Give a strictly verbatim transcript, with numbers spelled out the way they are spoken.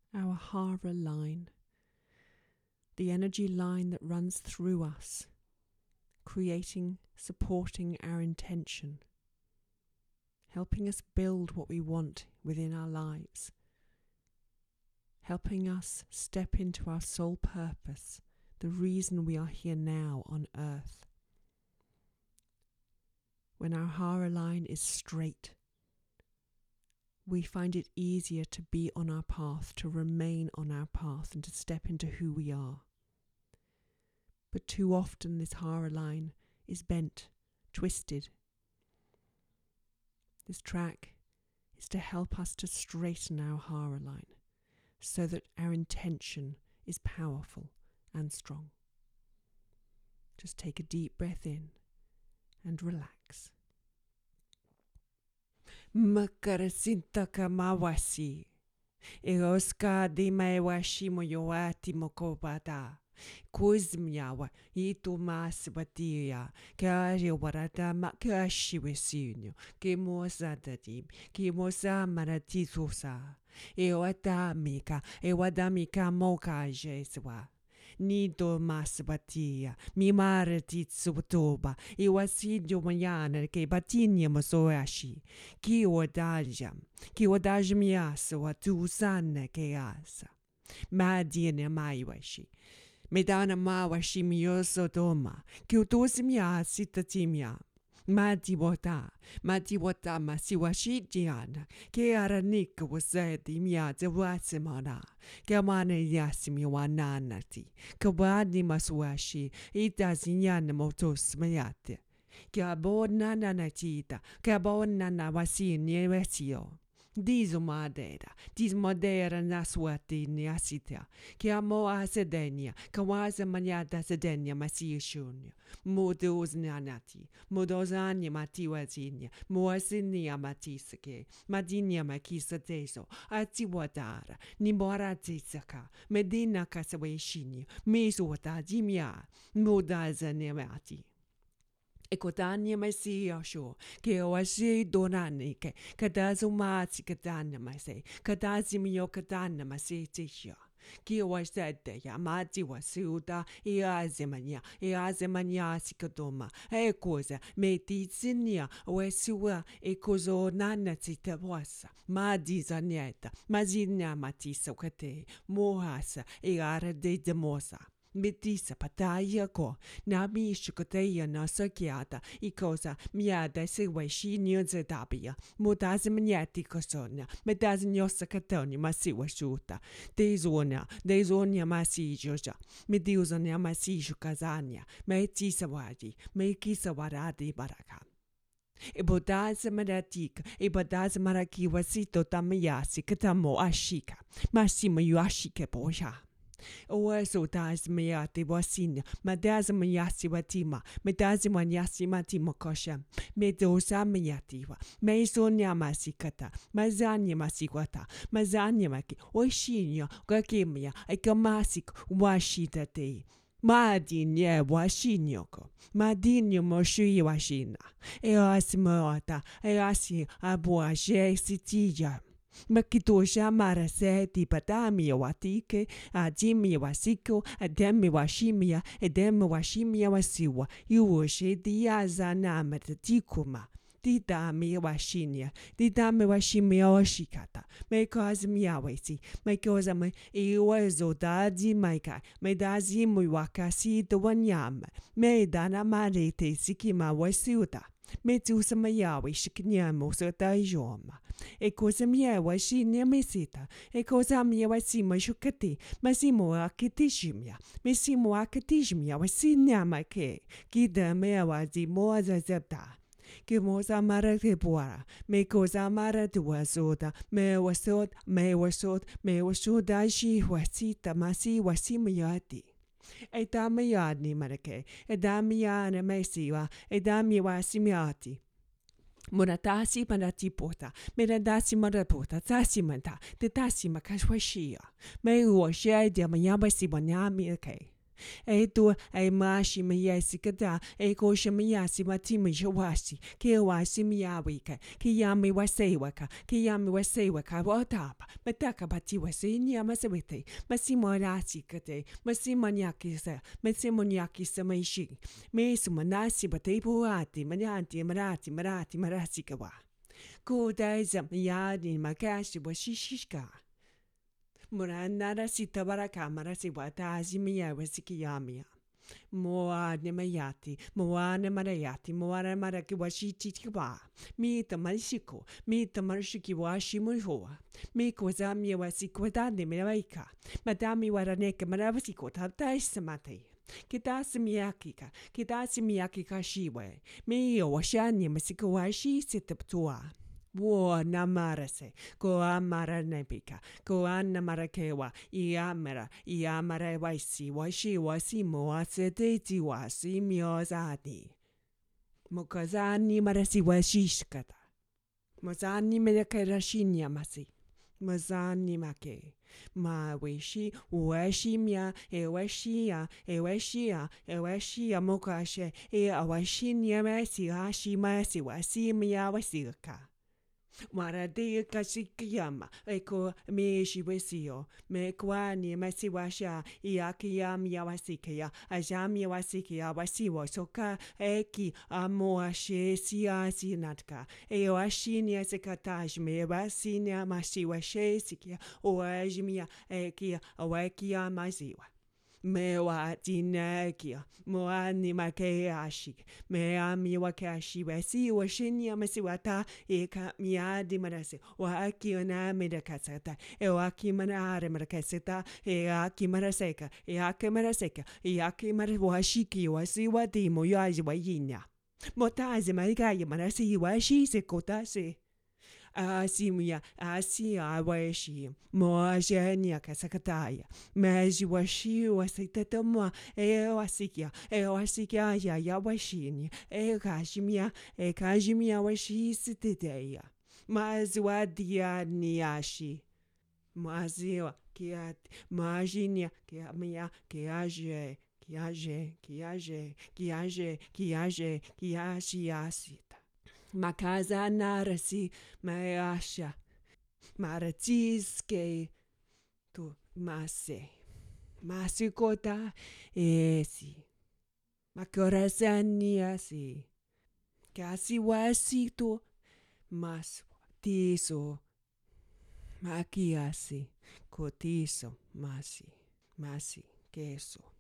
our hara line, the energy line that runs through us, creating, supporting our intention, helping us build what we want within our lives, helping us step into our soul purpose, the reason we are here now on earth. When our hara line is straight, we find it easier to be on our path, to remain on our path, and to step into who we are. But too often this hara line is bent, twisted. This track is to help us to straighten our hara line so that our intention is powerful and strong. Just take a deep breath in and relax. Makarasinta mawasi. Eoska di maewashi moyoati mokobata. Kuzmyawa itu mas batia. Kari warata makashi wesinyo. Kemosa dadim. Kemosa maratisusa. Eoata mika. Ewadamika moka jeswa. Nido mas batia, mi mare titsutoba, iwasidio mayana ke batinia masoashi, ki odajam, ki odajmias wa tu sanne ke asa. Madine maiwashi. Medana mawashi mioso doma, ki utosimia sitatimia. Mati wata, mati wata masiwashi diana, ke aranika wasedi mia de wasimana, ke mane yasimi wananati, ke wadi maswashi, itazinyana motos mayate, ke abona nanatita, ke abona na wasini wesio. Dizo madera, diz madera naswati niasita, que amo a sedenia, que wasa maniata sedenia masishunya, modos nanati, modos anya matiwazinia, moasinia matisake, madinia makisa teso, atiwadara, nimboratisaka, medina kasaweshini, miswata jimia, modaza nemati. Ekotanya masia sho, ke oashi donani ke, kadazumati katana mase, kadazimio katana mase tisha. Ki oasete ya mati wasuda, eazemania, eazemania sikadoma, ekoza, medicinia, oesua, ekozo nana titawasa, madizanieta, mazina matisa kate, mohasa, eara de demosa. Medisa pataya ko, na mi shukateya na sakiata, ikosa, miada se weshi nyoze dabia, mudazi mnyati kosonia, medazi nyosa katoni masi washuta, dezonia, dezonia masi joja, mediuzonia masi shukazania, metisa wadi, mekisa waradi baraka. Ibodaza maratika, ibodaza maraki wasito tamayasi katamo ashika, masima yuashike boja. Oeso das meati wasina, madaza mayasi watima, medazi manyasi matima kosha, medosa mayatiwa, mesonia masikata, mazanya masikwata, mazanya maki, oishinya, gakimia, ekamasik, washita te. Madinye washinyoko, madinyo moshui washina, easimoata, easi abuaje sitija. Makitosha marase di padami watike, adimi wasiko, ademi washimia, edemi washimia wasiwa, yuoshe diaza namatikuma. Didami washinia, didami washimia washikata, because miawesi, because me iwazo dadi maika, me dazi muwakasi the wanyam, me dana marete sikima wasiuta. Me tu sama yawe shiknyamo so tajoma. E cosa mia wa shi ne mesita. E cosa mia wa si ma shukati. Ma si mo akitishimia. Me si mo akitishimia wa si nyama ke. Gida mea wa di mo azazabda. Ki mo samara te puara. Me cosa mara tua soda. Me wa sod, me wa sod, me wa soda shi wa sita ma si wa si miati. E damiani marake, e damiane mesiwa, e damiwa simiati. Munatasi manati pota, menadasi marapota, tasi manta, the tasi makashwashia. May wash de mayabasi wanami ake. E tu e mashi me yesi kata e kosha me yasi watimi shawasi ki wasi mi yawika ki yami wasewaka ki yami wasewaka watapa mataka bati wasini amasewete masimorasi kate masimoniaki sa masimoniaki sa maishi me sumanasi bate puati manyanti marati marati marasi kawa kudaisa yadi makashi washishika Muranara sita baraka marasi wata azimiya wasikiyamia. Moa ne mayati, moa ne marayati, moa maraki washiti tiba. Mi tamarishiko, mi tamarishiki washi muhoa. Mi kwazami wasikwatani meraika. Madami waraneke maravasiko tataistamate. Kitasi miyakika, kitasi miyakika shiwe. Mi washani masiko washi sitaptua. Wo namarase, ko amara nebika, ko anamarakewa, iamera, iamara waisi, washi wasi moasete wasi miozani. Mokazani marasi washishkata. Mozani merekerashinya masi. Mozani make. Ma wishi, washimia, e washia, e washia, e washia mokashe, e awashinya masi, hashi masi, wasi mia wasika. Maradia kasikiyama, eko me shiwesio, me kwani masiwasha, iakiyam yawasikia, ajam yawasikia, wasiwa soka, eki amoashe sia sinatka, eoashinia sekataj me wasinia masiwashe sikia, oajimia ekia, oekia maziwa. Me wa tinekia, moani makeashi, me ami wakashi, wasi washinya masiwata, eka miadi marase, wa aki ona medakasata, e aki manare marakaseta, e aki maraseka, e aki maraseka, e aki marawashiki, wasi wati moyaji wayinya. Motazi maikaya marasi washi se kotase. Asimia, asia washi, moajenia kasakataya, meji washi wasitatomo, e wasikia, e wasikia ya ya washini, e kashimia, e kashimia washi sititeya, mazwadia niashi, maziwa, kiat, majinia, kiamia, kiaje, kiaje, kiaje, kiaje, kiaje, kiashi asita. Makaza narasi mayasha maratiske tu mase masikota esi makorasani asi kasi wasi tu mas tiso makiasi kotiso masi masi queso